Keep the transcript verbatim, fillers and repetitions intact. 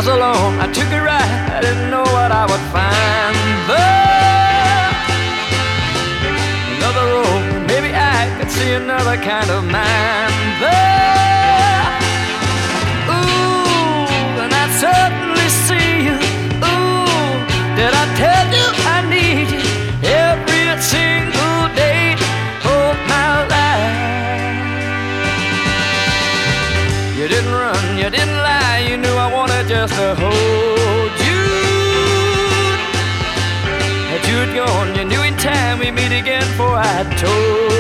was alone, I took a ride, I didn't know what I would find. But another road, maybe I could see another kind of man. But ooh, and I certainly see you. Ooh, did I tell you I need you every single day of my life? You didn't run, you didn't lie, you knew I wanted just to hold you. Had you'd gone, you knew in time we'd meet again, for I told